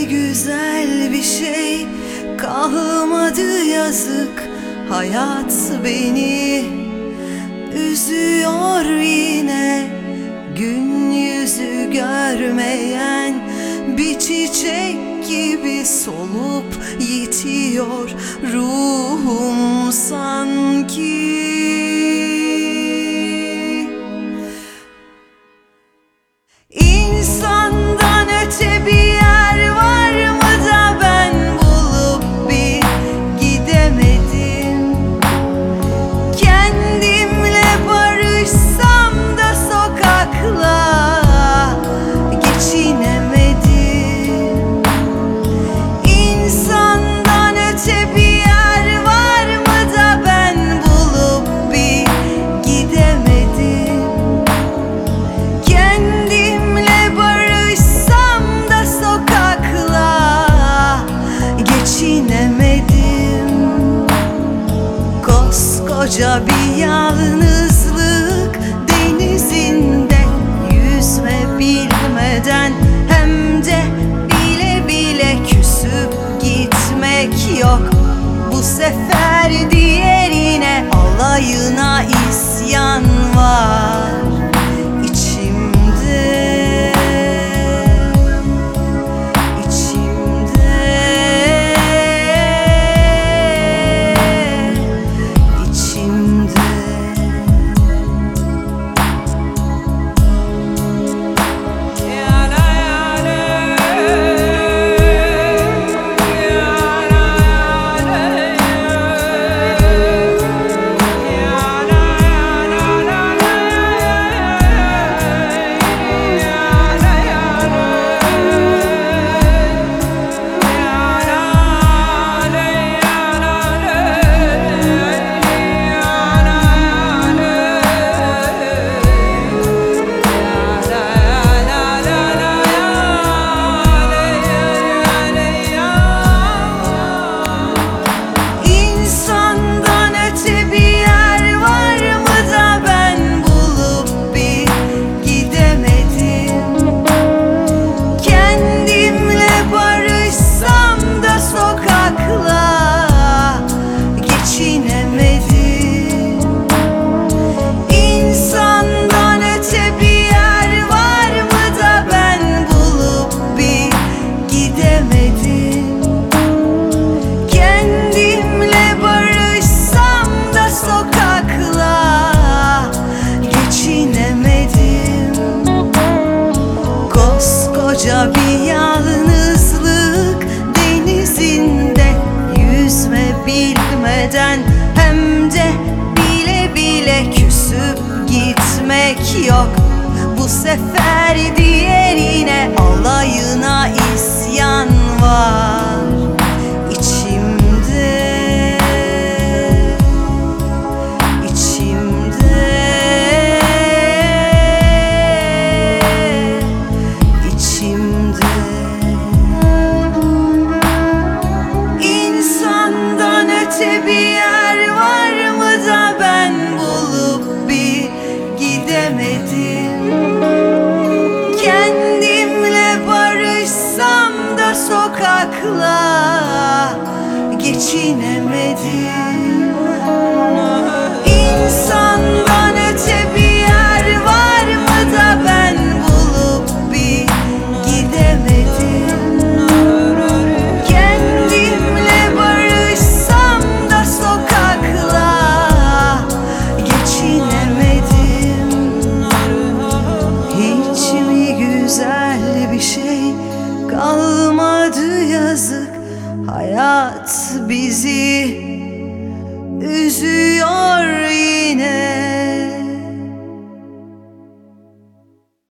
mi güzel bir şey kalmadı yazık. Hayat beni üzüyor yine. Gün yüzü görmeyen bir çiçek gibi solup yitiyor ruhum sanki. İnsandan öte bir yer var mı da ben bulup bir gidemedim. Kendimle barışsam da sokakla geçinemedim. İnsandan öte bir yer var mı da ben bulup bir gidemedim. Kendimle barışsam da sokakla geçinemedim. Koskoca bir yalnızlık denizinde yüzme bilmeden, hem de bile bile küsüp gitmek yok. Bu sefer diğerine alayına isyan var içimde, içimde, içimde. Koskoca bir yalnızlık denizinde yüzme bilmeden, hem de bile bile küsüp gitmek yok. Bu sefer diğerine alayına isyan var içimde, içimde, içimde. İnsandan öte bir yer var mı da ben bulup bir gidemedim. Kendimle barışsam da sokakla geçinemedim. İnsandan öte bir yer var mı da ben bulup bir gidemedim. Kendimle barışsam da sokakla geçinemedim. Hiç mi güzel bir şey kalmadı yazık. Hayat bizi